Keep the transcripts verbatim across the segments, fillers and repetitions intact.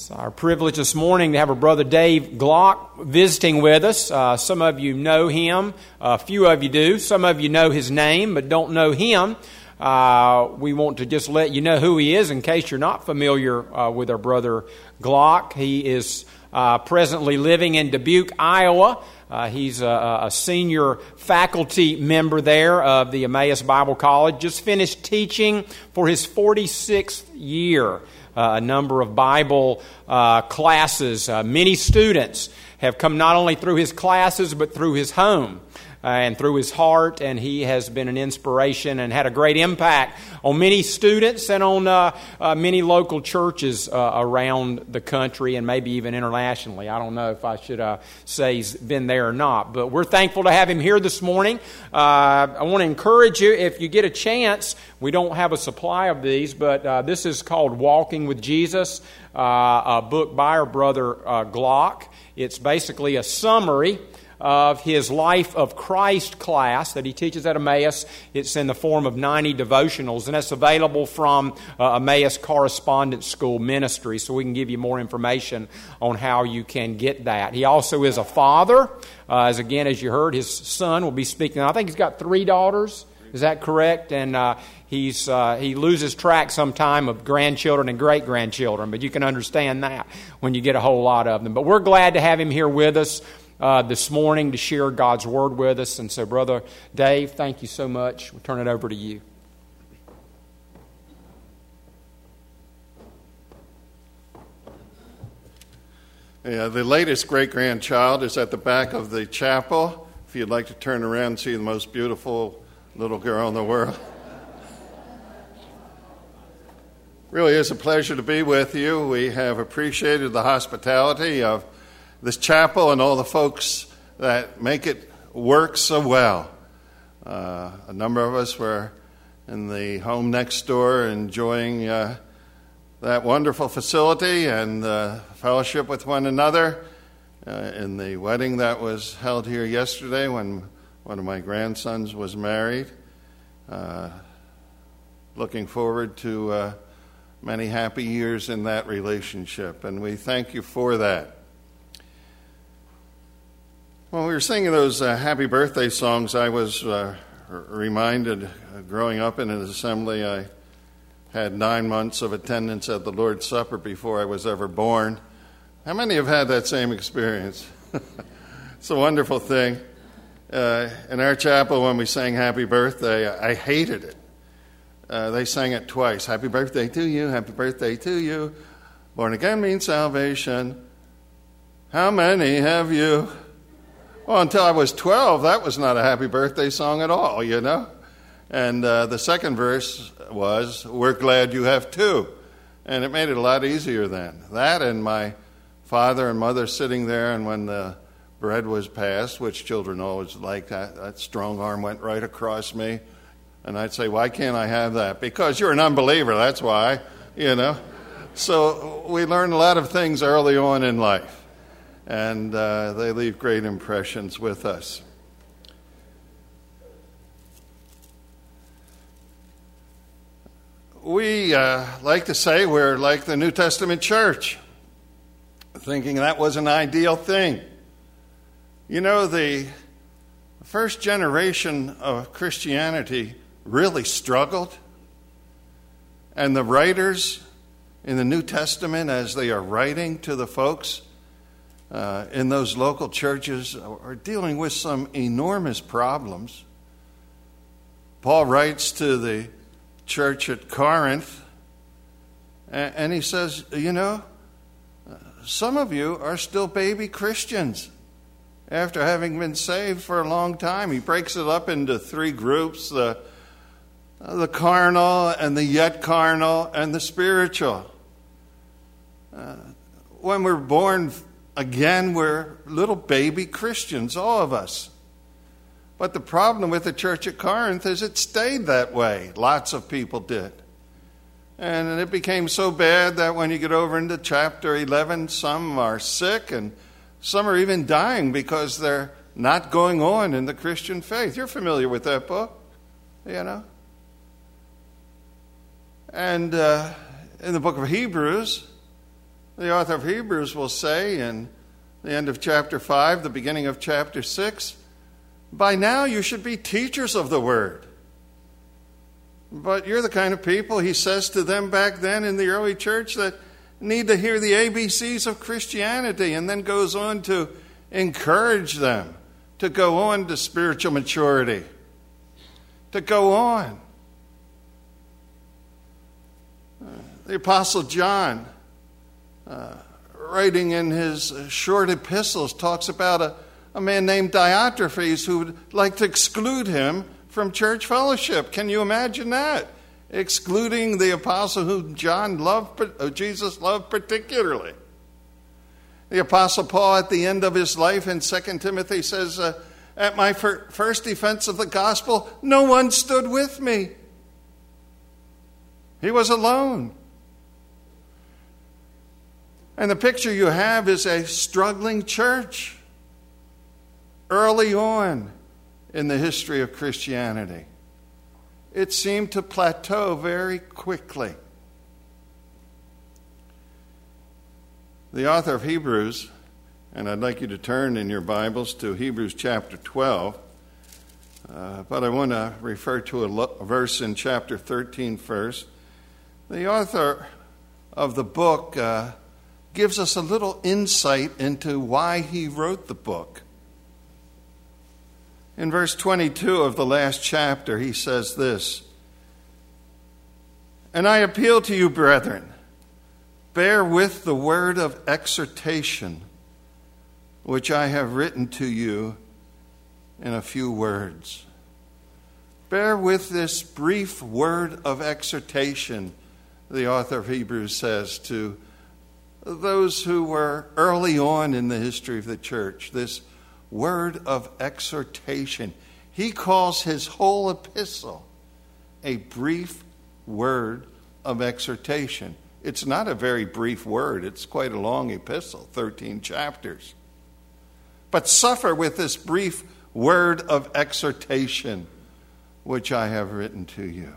It's our privilege this morning to have our brother Dave Glock visiting with us. Uh, some of you know him. A few of you do. Some of you know his name but don't know him. Uh, we want to just let you know who he is in case you're not familiar uh, with our brother Glock. He is uh, presently living in Dubuque, Iowa. Uh, he's a, a senior faculty member there of the Emmaus Bible College. Just finished teaching for his forty-sixth year. Uh, a number of Bible uh, classes. Uh, many students have come not only through his classes, but through his home uh, and through his heart, and he has been an inspiration and had a great impact on many students and on uh, uh, many local churches uh, around the country and maybe even internationally. I don't know if I should uh, say he's been there or not, but we're thankful to have him here this morning. Uh, I want to encourage you, if you get a chance, we don't have a supply of these, but uh, this is called Walking with Jesus, uh, a book by our brother uh, Glock. It's basically a summary of his Life of Christ class that he teaches at Emmaus. It's in the form of ninety devotionals, and that's available from uh, Emmaus Correspondence School Ministry, so we can give you more information on how you can get that. He also is a father. Uh, as again, as you heard, his son will be speaking. I think he's got three daughters. Is that correct? And uh, he's uh, he loses track sometime of grandchildren and great-grandchildren, but you can understand that when you get a whole lot of them. But we're glad to have him here with us uh, this morning to share God's Word with us. And so, Brother Dave, thank you so much. We'll turn it over to you. Yeah, the latest great-grandchild is at the back of the chapel. If you'd like to turn around and see the most beautiful little girl in the world. Really is a pleasure to be with you. We have appreciated the hospitality of this chapel and all the folks that make it work so well. Uh, a number of us were in the home next door enjoying uh, that wonderful facility and uh, fellowship with one another uh, in the wedding that was held here yesterday when one of my grandsons was married. Uh, looking forward to uh, many happy years in that relationship, and we thank you for that. When we were singing those uh, happy birthday songs, I was uh, reminded, uh, growing up in an assembly, I had nine months of attendance at the Lord's Supper before I was ever born. How many have had that same experience? It's a wonderful thing. Uh, in our chapel, when we sang Happy Birthday, I hated it. Uh, they sang it twice. Happy birthday to you, happy birthday to you. Born again means salvation. How many have you? Well, until I was twelve, that was not a happy birthday song at all, you know. And uh, the second verse was, we're glad you have two. And it made it a lot easier then. That and my father and mother sitting there, and when the bread was passed, which children always like, that, that strong arm went right across me. And I'd say, why can't I have that? Because you're an unbeliever, that's why, you know. So we learn a lot of things early on in life, and uh, they leave great impressions with us. We uh, like to say we're like the New Testament church, thinking that was an ideal thing. You know, the first generation of Christianity really struggled. And the writers in the New Testament, as they are writing to the folks uh, in those local churches, are dealing with some enormous problems. Paul writes to the church at Corinth, and he says, you know, some of you are still baby Christians after having been saved for a long time. He breaks it up into three groups, the, the carnal and the yet carnal and the spiritual. Uh, when we're born again, we're little baby Christians, all of us. But the problem with the church at Corinth is it stayed that way. Lots of people did. And it became so bad that when you get over into chapter eleven, some are sick and some are even dying because they're not going on in the Christian faith. You're familiar with that book, you know. And uh, in the book of Hebrews, The author of Hebrews will say in the end of chapter five, the beginning of chapter six, by now you should be teachers of the word. But you're the kind of people, he says to them back then in the early church, that need to hear the A B Cs of Christianity, and then goes on to encourage them to go on to spiritual maturity, to go on. Uh, the Apostle John, uh, writing in his short epistles, talks about a, a man named Diotrephes who would like to exclude him from church fellowship. Can you imagine that? Excluding the apostle who John loved, uh, Jesus loved particularly. The Apostle Paul, at the end of his life in Second Timothy, says, uh, at my fir- first defense of the gospel, no one stood with me. He was alone. And the picture you have is a struggling church early on in the history of Christianity. It seemed to plateau very quickly. The author of Hebrews, and I'd like you to turn in your Bibles to Hebrews chapter twelve, uh, but I want to refer to a, lo- a verse in chapter thirteen first. The author of the book uh, gives us a little insight into why he wrote the book. In verse twenty-two of the last chapter, he says this, and I appeal to you, brethren, bear with the word of exhortation, which I have written to you in a few words. Bear with this brief word of exhortation, the author of Hebrews says to those who were early on in the history of the church. This word of exhortation. He calls his whole epistle a brief word of exhortation. It's not a very brief word. It's quite a long epistle, thirteen chapters. But suffer with this brief word of exhortation, which I have written to you.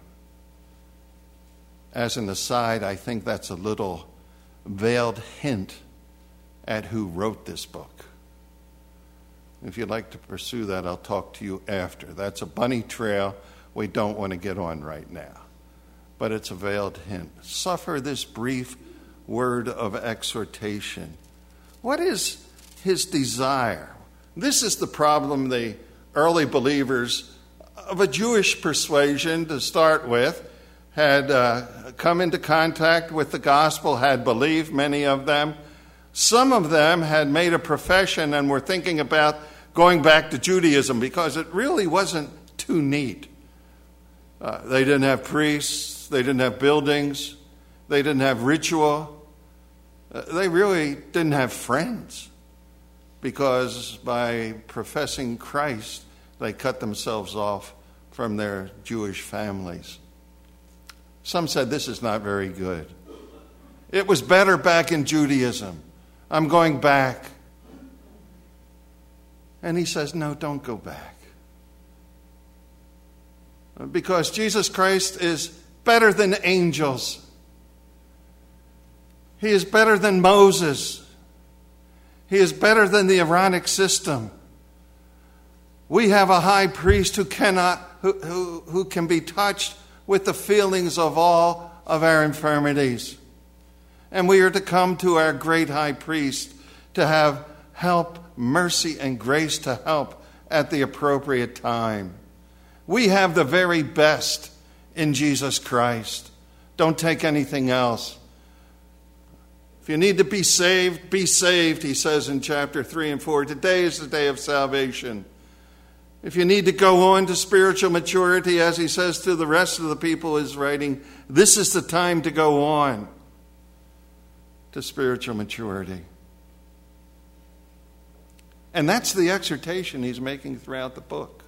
As an aside, I think that's a little veiled hint at who wrote this book. If you'd like to pursue that, I'll talk to you after. That's a bunny trail we don't want to get on right now. But it's a veiled hint. Suffer this brief word of exhortation. What is his desire? This is the problem the early believers of a Jewish persuasion, to start with, had uh, come into contact with the gospel, had believed, many of them. Some of them had made a profession and were thinking about going back to Judaism because it really wasn't too neat. Uh, they didn't have priests. They didn't have buildings. They didn't have ritual. Uh, they really didn't have friends because by professing Christ, they cut themselves off from their Jewish families. Some said this is not very good. It was better back in Judaism. I'm going back. And he says, no, don't go back. Because Jesus Christ is better than angels. He is better than Moses. He is better than the Aaronic system. We have a high priest who cannot, who, who, who can be touched with the feelings of all of our infirmities. And we are to come to our great high priest to have help, mercy, and grace to help at the appropriate time. We have the very best in Jesus Christ. Don't take anything else. If you need to be saved, be saved, he says in chapter three and four. Today is the day of salvation. If you need to go on to spiritual maturity, as he says to the rest of the people he's writing, this is the time to go on to spiritual maturity. And that's the exhortation he's making throughout the book.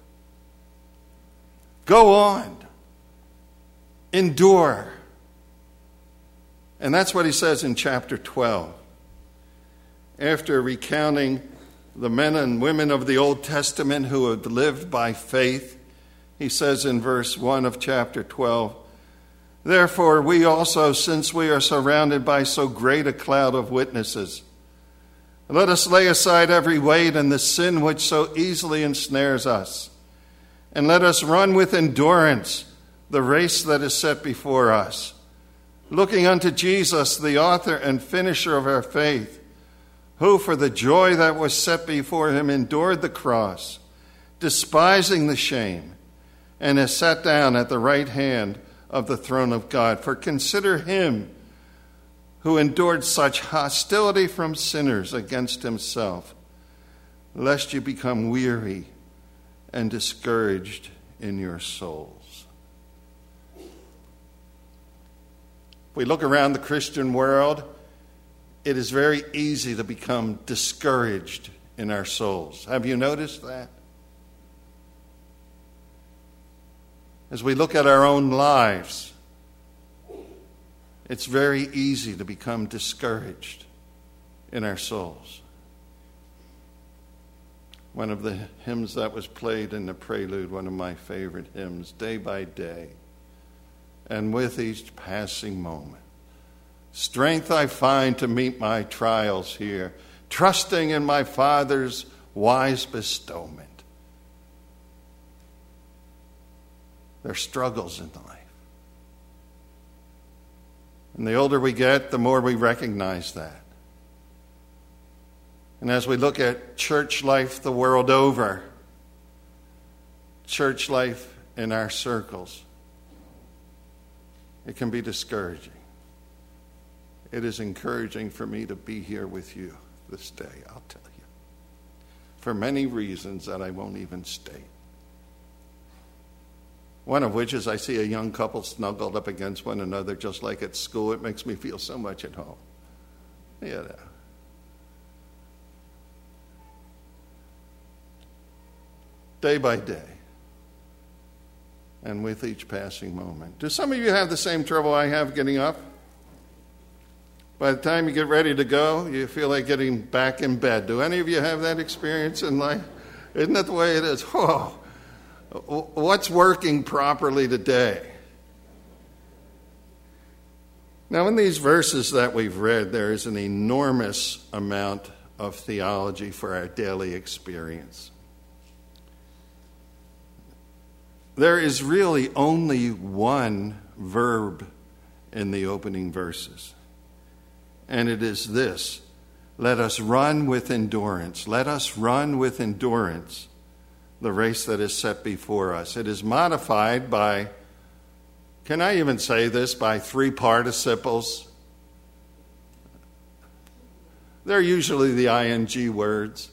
Go on. Endure. And that's what he says in chapter twelve. After recounting the men and women of the Old Testament who had lived by faith, he says in verse one of chapter twelve, Therefore, we also, since we are surrounded by so great a cloud of witnesses, let us lay aside every weight and the sin which so easily ensnares us, and let us run with endurance the race that is set before us, looking unto Jesus, the author and finisher of our faith, who for the joy that was set before him endured the cross, despising the shame, and has sat down at the right hand of the throne of God. For consider him who endured such hostility from sinners against himself, lest you become weary and discouraged in your souls. If we look around the Christian world, it is very easy to become discouraged in our souls. Have you noticed that? As we look at our own lives, it's very easy to become discouraged in our souls. One of the hymns that was played in the prelude, one of my favorite hymns, day by day, and with each passing moment, strength I find to meet my trials here, trusting in my Father's wise bestowment. There are struggles in life. And the older we get, the more we recognize that. And as we look at church life the world over, church life in our circles, it can be discouraging. It is encouraging for me to be here with you this day, I'll tell you, for many reasons that I won't even state. One of which is I see a young couple snuggled up against one another just like at school. It makes me feel so much at home. You know. Day by day, and with each passing moment. Do some of you have the same trouble I have getting up? By the time you get ready to go, you feel like getting back in bed. Do any of you have that experience in life? Isn't that the way it is? Whoa. What's working properly today? Now, in these verses that we've read, there is an enormous amount of theology for our daily experience. There is really only one verb in the opening verses, and it is this: let us run with endurance. Let us run with endurance the race that is set before us. It is modified by, can I even say this, by three participles? They're usually the I N G words.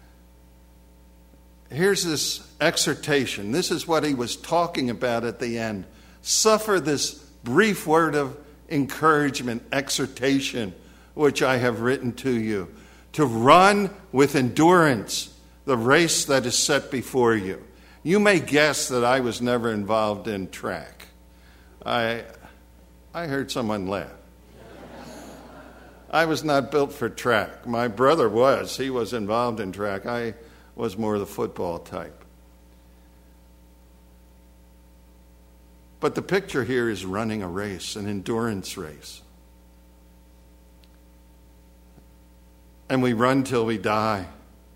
Here's this exhortation. This is what he was talking about at the end. Suffer this brief word of encouragement, exhortation, which I have written to you, to run with endurance the race that is set before you. You may guess that I was never involved in track. I, I heard someone laugh. I was not built for track. My brother was. He was involved in track. I was more the football type. But the picture here is running a race, an endurance race. And we run till we die.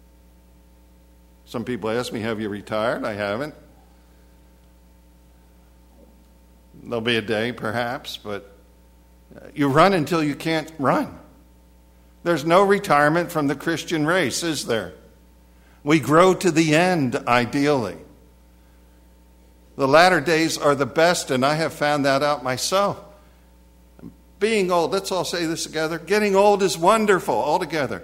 Some people ask me, have you retired? I haven't. There'll be a day, perhaps, but you run until you can't run. There's no retirement from the Christian race, is there? We grow to the end, ideally. The latter days are the best, and I have found that out myself. Being old, let's all say this together. Getting old is wonderful, all together.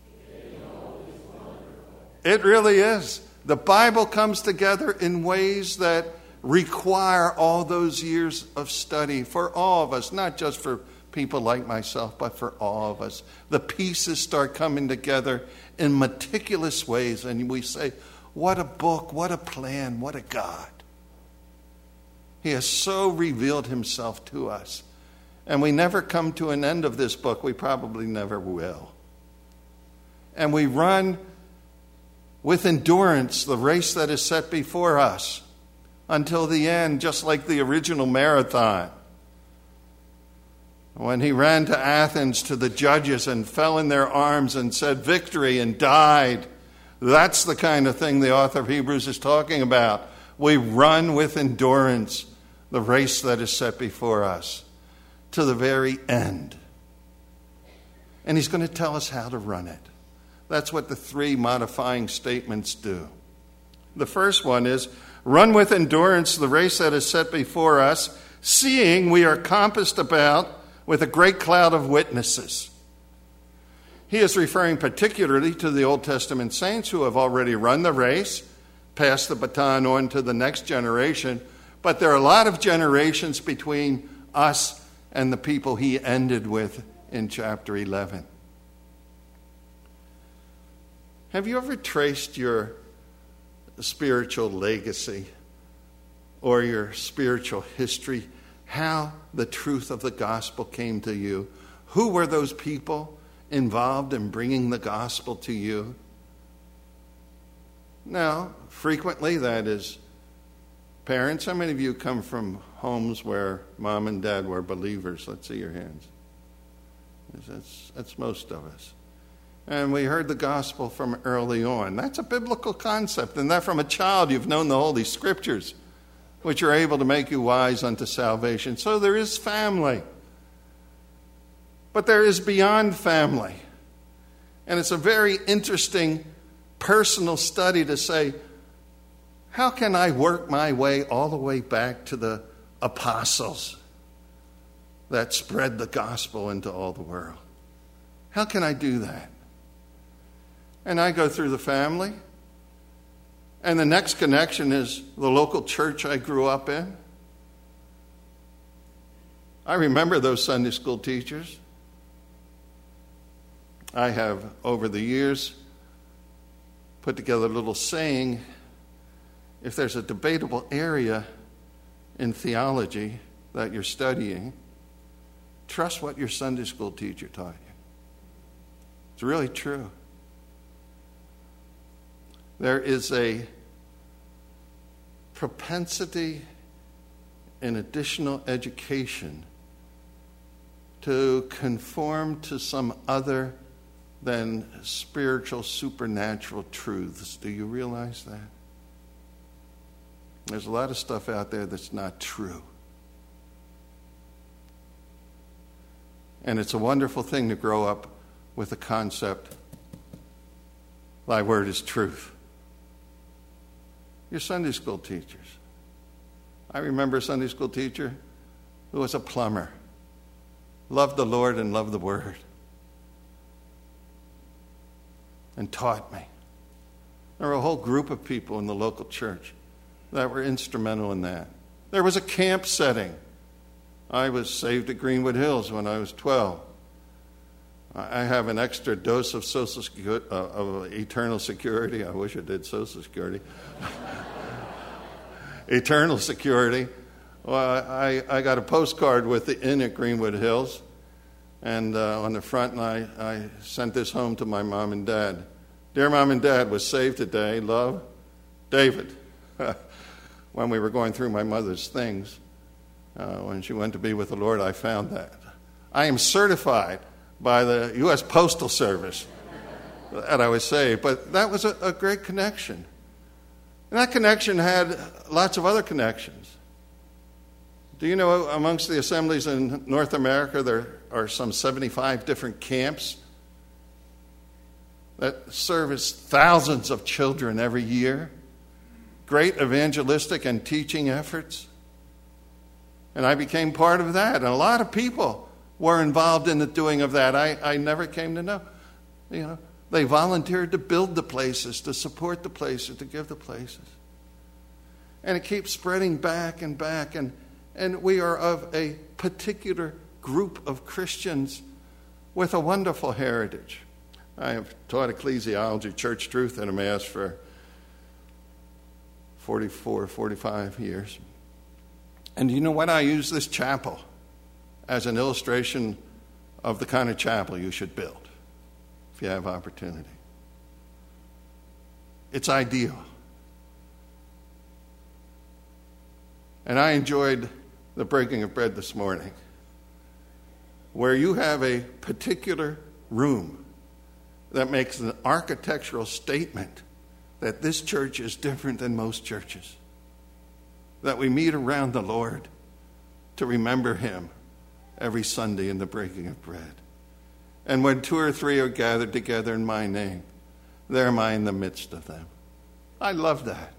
It really is. The Bible comes together in ways that require all those years of study for all of us, not just for people like myself, but for all of us. The pieces start coming together in meticulous ways, and we say, what a book, what a plan, what a God. He has so revealed himself to us. And we never come to an end of this book. We probably never will. And we run with endurance the race that is set before us until the end, just like the original marathon. when he ran to Athens to the judges and fell in their arms and said victory and died. That's the kind of thing the author of Hebrews is talking about. We run with endurance the race that is set before us to the very end. And he's going to tell us how to run it. That's what the three modifying statements do. The first one is, run with endurance the race that is set before us, seeing we are compassed about with a great cloud of witnesses. He is referring particularly to the Old Testament saints who have already run the race, passed the baton on to the next generation, but there are a lot of generations between us and the people he ended with in chapter eleven. Have you ever traced your spiritual legacy or your spiritual history, how the truth of the gospel came to you? Who were those people involved in bringing the gospel to you? Now, frequently that is parents. How many of you come from homes where mom and dad were believers? Let's see your hands. That's, that's most of us. And we heard the gospel from early on. That's a biblical concept. And that from a child you've known the Holy Scriptures, which are able to make you wise unto salvation. So there is family. But there is beyond family. And it's a very interesting personal study to say, how can I work my way all the way back to the apostles that spread the gospel into all the world? How can I do that? And I go through the family. And the next connection is the local church I grew up in. I remember those Sunday school teachers. I have, over the years, put together a little saying, if there's a debatable area in theology that you're studying, trust what your Sunday school teacher taught you. It's really true. There is a propensity in additional education to conform to some other than spiritual, supernatural truths. Do you realize that? There's a lot of stuff out there that's not true. And it's a wonderful thing to grow up with the concept, thy word is truth. Your Sunday school teachers. I remember a Sunday school teacher who was a plumber, loved the Lord and loved the word, and taught me. There were a whole group of people in the local church that were instrumental in that. There was a camp setting. I was saved at Greenwood Hills when I was twelve. I have an extra dose of social security, uh, of eternal security. I wish I did Social Security. Eternal security. Well, I, I got a postcard with the inn at Greenwood Hills, and uh, on the front, and I, I sent this home to my mom and dad. Dear Mom and Dad, was saved today. Love, David. When we were going through my mother's things, uh, when she went to be with the Lord, I found that. I am certified by the U S Postal Service that I was saved. But that was a, a great connection. And that connection had lots of other connections. Do you know amongst the assemblies in North America, there are some seventy-five different camps that service thousands of children every year? Great evangelistic and teaching efforts. And I became part of that. And a lot of people were involved in the doing of that. I, I never came to know. You know, they volunteered to build the places, to support the places, to give the places. And it keeps spreading back and back. And, and we are of a particular group of Christians with a wonderful heritage. I have taught ecclesiology, church truth in a Mass for forty-four, forty-five years. And you know what? I use this chapel as an illustration of the kind of chapel you should build if you have opportunity. It's ideal. And I enjoyed the breaking of bread this morning where you have a particular room that makes an architectural statement that this church is different than most churches, that we meet around the Lord to remember him every Sunday in the breaking of bread. And when two or three are gathered together in my name, there am I in the midst of them. I love that.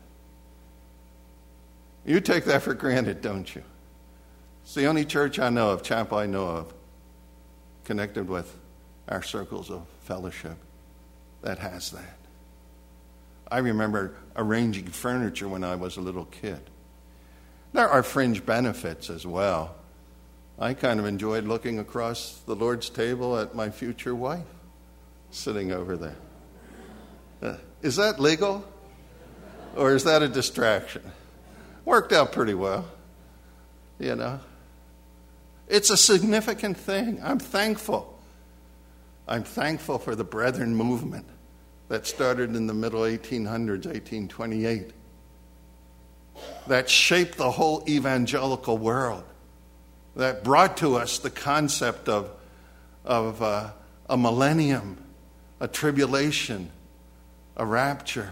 You take that for granted, don't you? It's the only church I know of, chapel I know of, connected with our circles of fellowship, that has that. I remember arranging furniture when I was a little kid. There are fringe benefits as well. I kind of enjoyed looking across the Lord's table at my future wife sitting over there. Uh, is that legal? Or is that a distraction? Worked out pretty well, you know. It's a significant thing. I'm thankful. I'm thankful for the Brethren movement that started in the middle eighteen hundreds, eighteen twenty-eight, that shaped the whole evangelical world, that brought to us the concept of, of uh, a millennium, a tribulation, a rapture,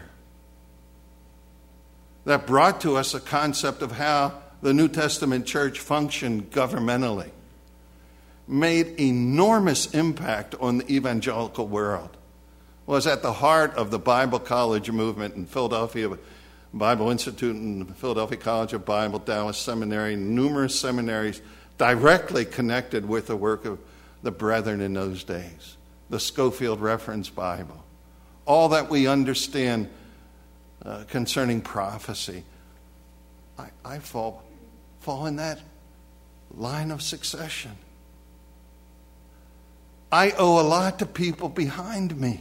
that brought to us a concept of how the New Testament church functioned governmentally, made enormous impact on the evangelical world, was at the heart of the Bible College movement in Philadelphia, Bible Institute and Philadelphia College of Bible, Dallas Seminary, numerous seminaries directly connected with the work of the brethren in those days. The Scofield Reference Bible. All that we understand uh, concerning prophecy. I, I fall, fall in that line of succession. I owe a lot to people behind me.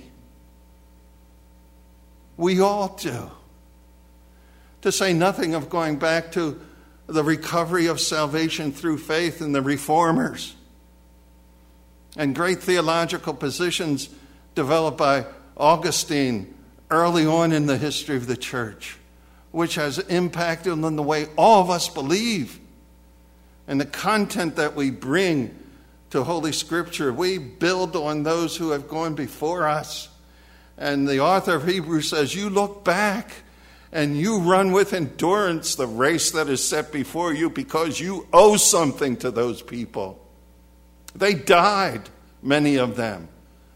We all do. To say nothing of going back to the recovery of salvation through faith in the reformers and great theological positions developed by Augustine early on in the history of the church, which has impacted on the way all of us believe and the content that we bring to Holy Scripture. We build on those who have gone before us. And the author of Hebrews says, you look back and you run with endurance the race that is set before you because you owe something to those people. They died, many of them,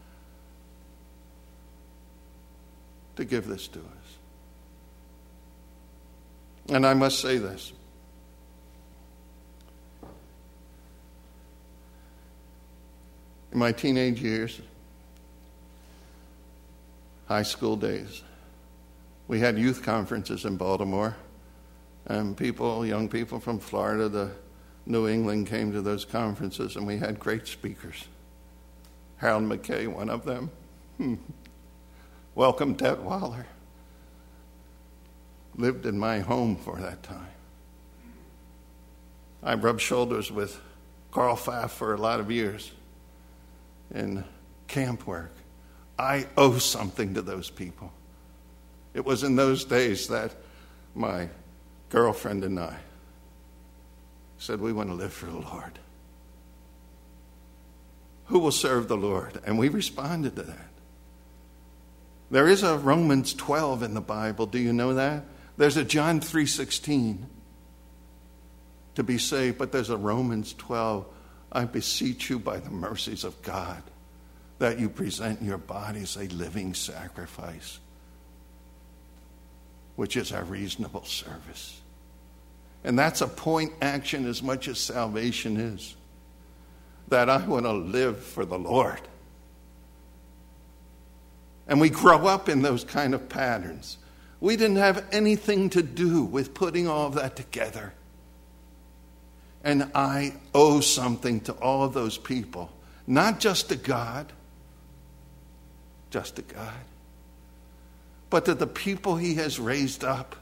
to give this to us. And I must say this. In my teenage years, high school days, we had youth conferences in Baltimore, and people, young people from Florida to New England came to those conferences, and we had great speakers. Harold McKay, one of them. Hmm. Welcome Detweiler. Lived in my home for that time. I rubbed shoulders with Carl Pfaff for a lot of years in camp work. I owe something to those people. It was in those days that my girlfriend and I said, we want to live for the Lord. Who will serve the Lord? And we responded to that. There is a Romans twelve in the Bible. Do you know that? There's a John three sixteen to be saved, but there's a Romans twelve. I beseech you by the mercies of God that you present your bodies a living sacrifice, which is our reasonable service. And that's a point action as much as salvation is. That I want to live for the Lord. And we grow up in those kind of patterns. We didn't have anything to do with putting all of that together. And I owe something to all of those people. Not just to God. Just to God. But to the people he has raised up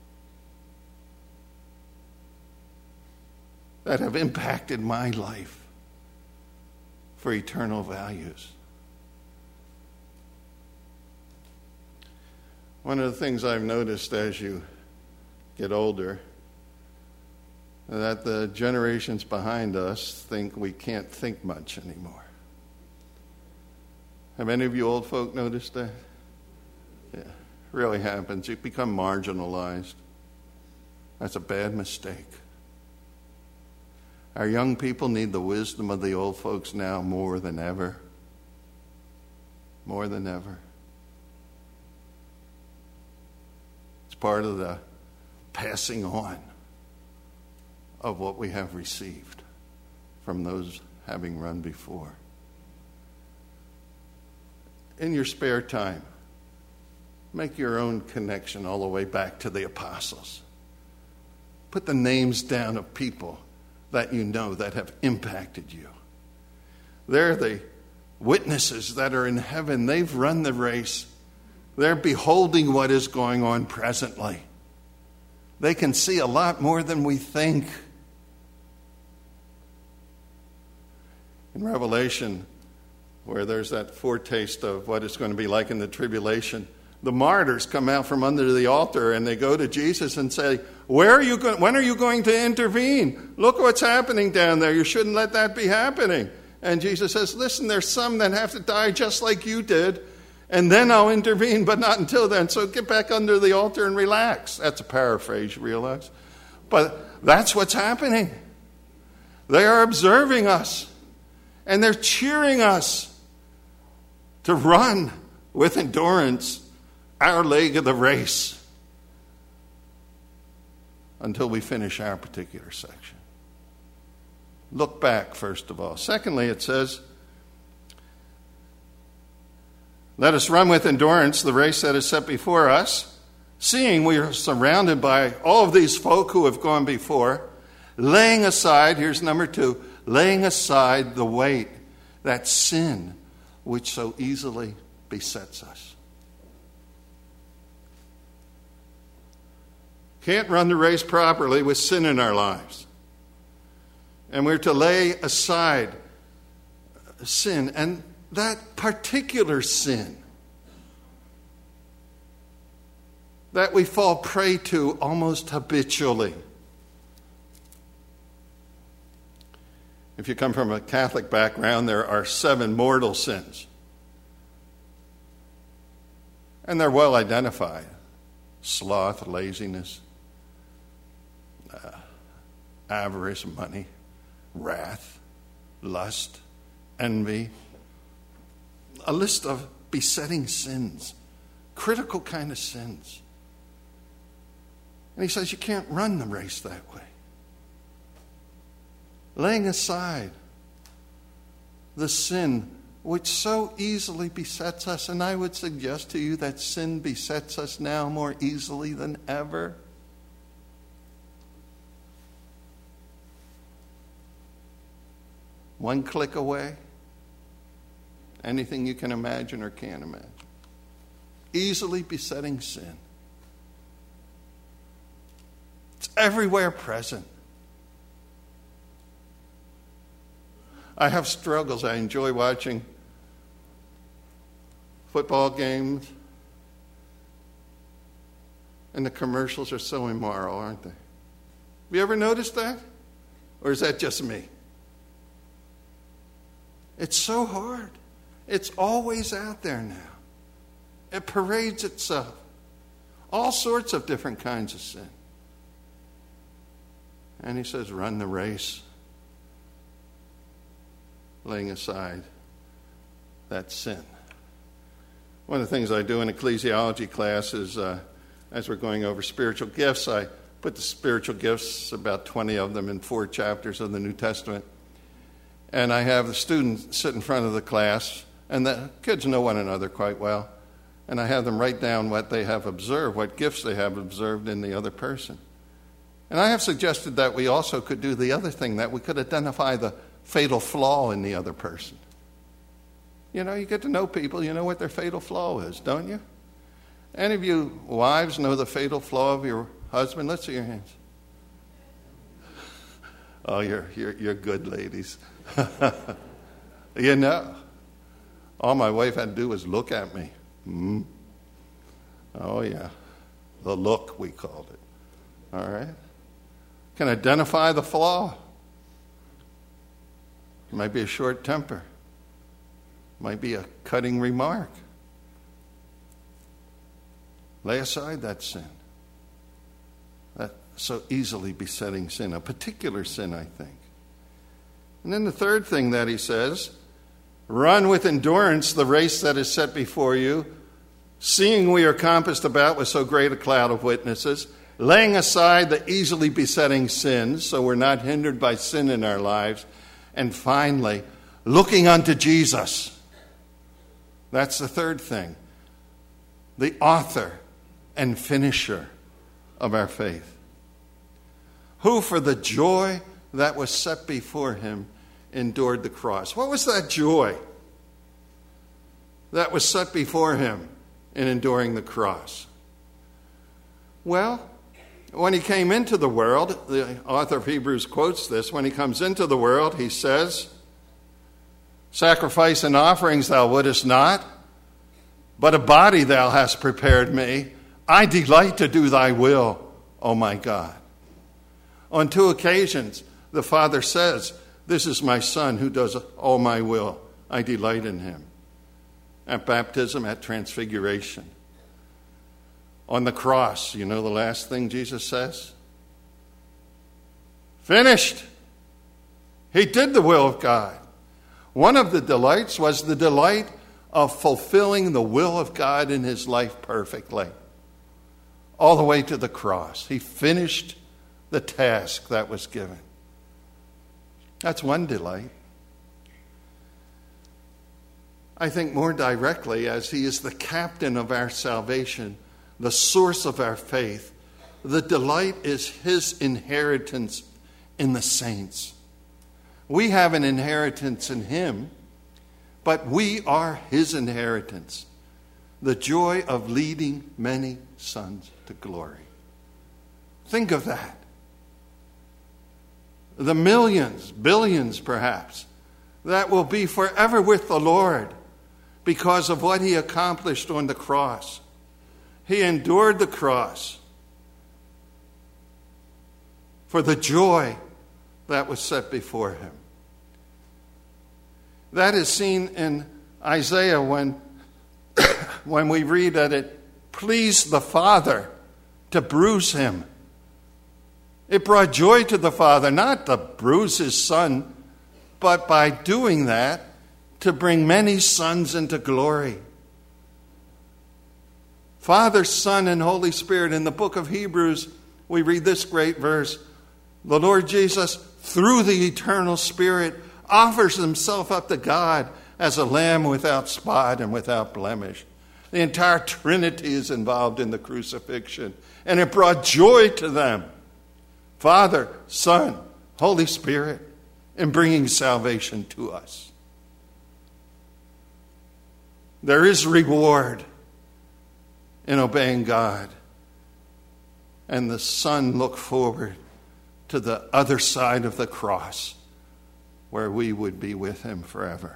that have impacted my life for eternal values. One of the things I've noticed as you get older that the generations behind us think we can't think much anymore. Have any of you old folk noticed that? Yeah, it really happens. You become marginalized. That's a bad mistake. Our young people need the wisdom of the old folks now more than ever. More than ever. It's part of the passing on of what we have received from those having run before. In your spare time, make your own connection all the way back to the apostles. Put the names down of people that you know that have impacted you. They're the witnesses that are in heaven. They've run the race. They're beholding what is going on presently. They can see a lot more than we think. In Revelation, where there's that foretaste of what it's going to be like in the tribulation, the martyrs come out from under the altar and they go to Jesus and say, Where are you going? When are you going to intervene? Look what's happening down there. You shouldn't let that be happening. And Jesus says, listen, there's some that have to die just like you did, and then I'll intervene, but not until then. So get back under the altar and relax. That's a paraphrase, you realize. But that's what's happening. They are observing us, and they're cheering us to run with endurance our leg of the race until we finish our particular section. Look back, first of all. Secondly, it says, let us run with endurance the race that is set before us, seeing we are surrounded by all of these folk who have gone before, laying aside, here's number two, laying aside the weight, that sin which so easily besets us. Can't run the race properly with sin in our lives. And we're to lay aside sin, and that particular sin that we fall prey to almost habitually. If you come from a Catholic background, there are seven mortal sins. And they're well identified. Sloth, laziness, uh, avarice, money, wrath, lust, envy. A list of besetting sins, critical kind of sins. And he says you can't run the race that way. Laying aside the sin which so easily besets us, and I would suggest to you that sin besets us now more easily than ever. One click away, anything you can imagine or can't imagine. Easily besetting sin. It's everywhere present. I have struggles. I enjoy watching football games. And the commercials are so immoral, aren't they? Have you ever noticed that? Or is that just me? It's so hard. It's always out there now. It parades itself. All sorts of different kinds of sin. And he says, run the race. Laying aside that sin. One of the things I do in ecclesiology class is, uh, as we're going over spiritual gifts, I put the spiritual gifts, about twenty of them, in four chapters of the New Testament. And I have the students sit in front of the class, and the kids know one another quite well. And I have them write down what they have observed, what gifts they have observed in the other person. And I have suggested that we also could do the other thing, that we could identify the fatal flaw in the other person. You know, you get to know people, you know what their fatal flaw is, don't you? Any of you wives know the fatal flaw of your husband? Let's see your hands. Oh, you're you're you're good ladies. You know, all my wife had to do was look at me. Mm-hmm. Oh yeah, the look we called it. All right. can identify the flaw. It might be a short temper. It might be a cutting remark. Lay aside that sin. That so easily besetting sin, a particular sin, I think. And then the third thing that he says, run with endurance the race that is set before you, seeing we are compassed about with so great a cloud of witnesses, laying aside the easily besetting sins, so we're not hindered by sin in our lives, and finally, looking unto Jesus. That's the third thing. The author and finisher of our faith, who for the joy that was set before him endured the cross. What was that joy that was set before him in enduring the cross? Well, when he came into the world, the author of Hebrews quotes this, when he comes into the world, he says, sacrifice and offerings thou wouldest not, but a body thou hast prepared me. I delight to do thy will, O my God. On two occasions, the Father says, this is my Son who does all my will. I delight in him. At baptism, at transfiguration. On the cross, you know the last thing Jesus says? Finished. He did the will of God. One of the delights was the delight of fulfilling the will of God in his life perfectly. All the way to the cross. He finished the task that was given. That's one delight. I think more directly, as he is the captain of our salvation, the source of our faith, the delight is his inheritance in the saints. We have an inheritance in him, but we are his inheritance. The joy of leading many sons to glory. Think of that. The millions, billions perhaps, that will be forever with the Lord because of what he accomplished on the cross. He endured the cross for the joy that was set before him. That is seen in Isaiah when, when we read that it pleased the Father to bruise him. It brought joy to the Father, not to bruise his Son, but by doing that, to bring many sons into glory. Father, Son, and Holy Spirit. In the book of Hebrews, we read this great verse. The Lord Jesus, through the eternal Spirit, offers himself up to God as a lamb without spot and without blemish. The entire Trinity is involved in the crucifixion, and it brought joy to them. Father, Son, Holy Spirit, in bringing salvation to us. There is reward in obeying God. And the Son looked forward to the other side of the cross, where we would be with him forever.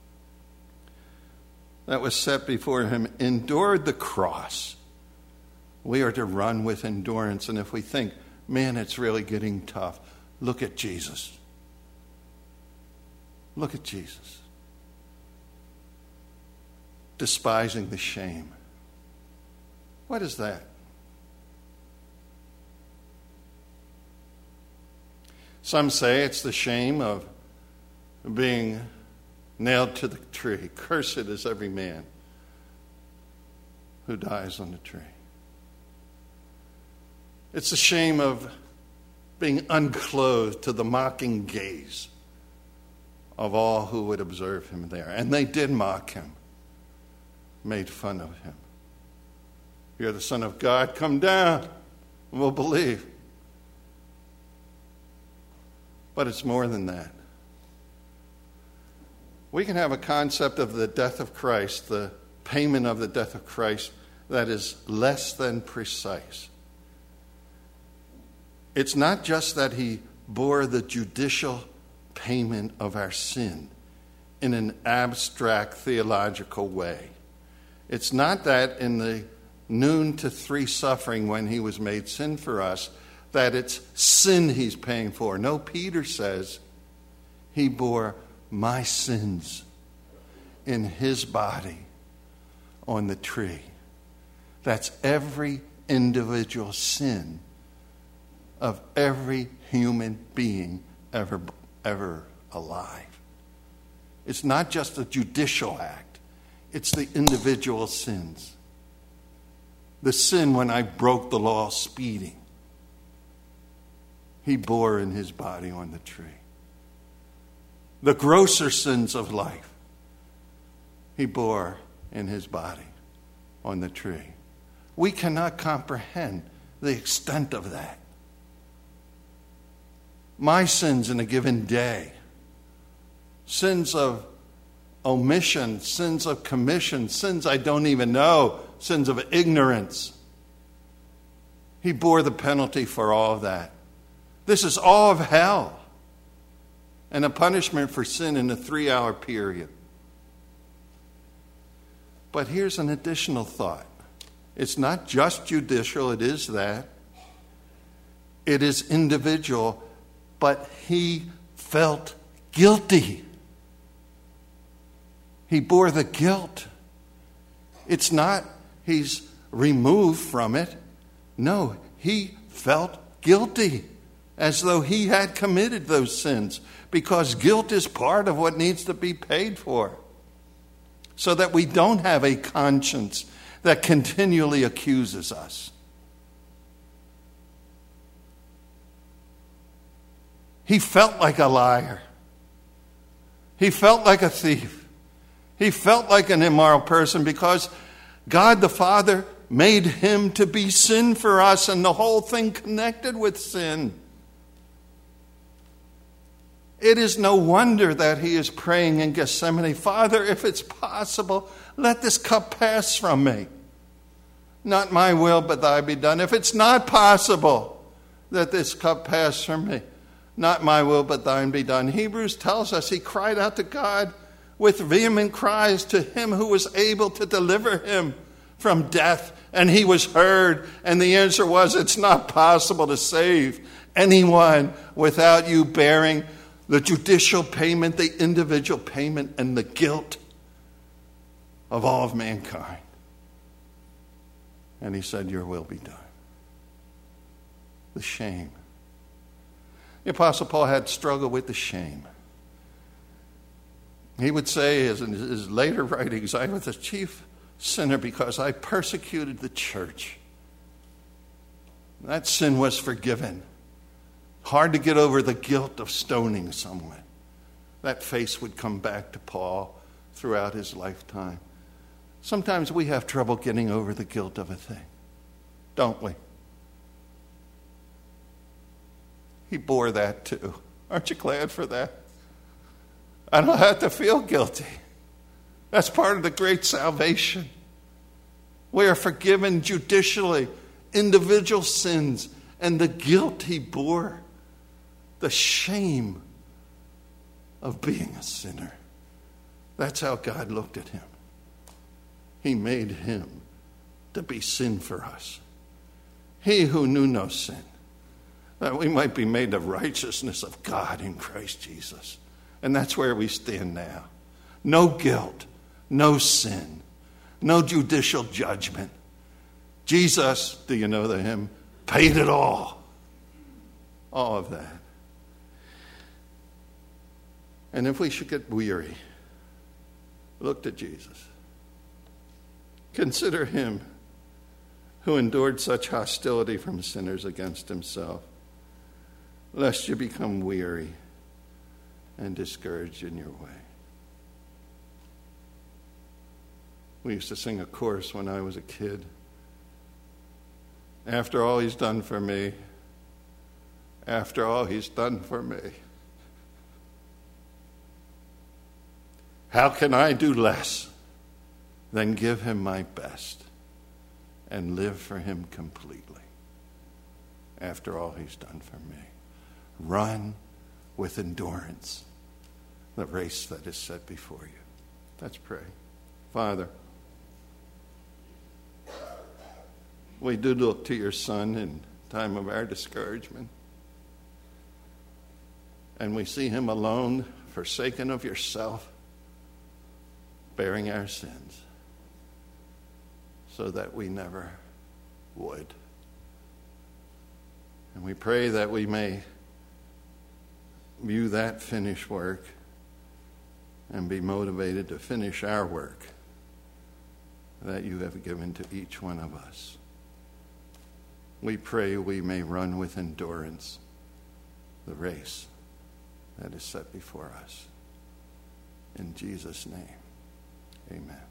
That was set before him, endured the cross. We are to run with endurance. And if we think, man, it's really getting tough, look at Jesus. Look at Jesus. Despising the shame. What is that? Some say it's the shame of being nailed to the tree. Cursed is every man who dies on the tree. It's the shame of being unclothed to the mocking gaze of all who would observe him there. And they did mock him, made fun of him. You're the Son of God, come down, and we'll believe. But it's more than that. We can have a concept of the death of Christ, the payment of the death of Christ, that is less than precise. It's not just that he bore the judicial payment of our sin in an abstract theological way. It's not that in the noon to three suffering when he was made sin for us, that it's sin he's paying for. No, Peter says he bore my sins in his body on the tree. That's every individual sin of every human being ever, ever alive. It's not just a judicial act. It's the individual sins. The sin when I broke the law speeding, he bore in his body on the tree. The grosser sins of life, he bore in his body on the tree. We cannot comprehend the extent of that. My sins in a given day, sins of omission, sins of commission, sins I don't even know, sins of ignorance. He bore the penalty for all of that. This is all of hell and a punishment for sin in a three-hour period. But here's an additional thought. It's not just judicial, it is that. It is individual, but he felt guilty. He bore the guilt. It's not he's removed from it. No, he felt guilty, as though he had committed those sins, because guilt is part of what needs to be paid for, so that we don't have a conscience that continually accuses us. He felt like a liar. He felt like a thief. He felt like an immoral person because God the Father made him to be sin for us, and the whole thing connected with sin. It is no wonder that he is praying in Gethsemane, Father, if it's possible, let this cup pass from me. Not my will, but thy be done. If it's not possible that this cup pass from me, not my will, but thine be done. Hebrews tells us he cried out to God with vehement cries to him who was able to deliver him from death. And he was heard. And the answer was, it's not possible to save anyone without you bearing the judicial payment, the individual payment, and the guilt of all of mankind. And he said, your will be done. The shame. The Apostle Paul had struggled with the shame. He would say in his later writings, I was the chief sinner because I persecuted the church. That sin was forgiven. Hard to get over the guilt of stoning someone. That face would come back to Paul throughout his lifetime. Sometimes we have trouble getting over the guilt of a thing, don't we? He bore that too. Aren't you glad for that? I don't have to feel guilty. That's part of the great salvation. We are forgiven judicially, individual sins, and the guilt he bore, the shame of being a sinner. That's how God looked at him. He made him to be sin for us. He who knew no sin, that we might be made the righteousness of God in Christ Jesus. And that's where we stand now. No guilt, no sin, no judicial judgment. Jesus, do you know the hymn, paid it all. All of that. And if we should get weary, look to Jesus. Consider him who endured such hostility from sinners against himself, lest you become weary and discouraged in your way. We used to sing a chorus when I was a kid. After all he's done for me, after all he's done for me, how can I do less than give him my best and live for him completely after all he's done for me? Run with endurance the race that is set before you. Let's pray. Father, we do look to your Son in time of our discouragement. And we see him alone, forsaken of yourself, bearing our sins, so that we never would. And we pray that we may view that finished work and be motivated to finish our work that you have given to each one of us. We pray we may run with endurance the race that is set before us. In Jesus' name, amen.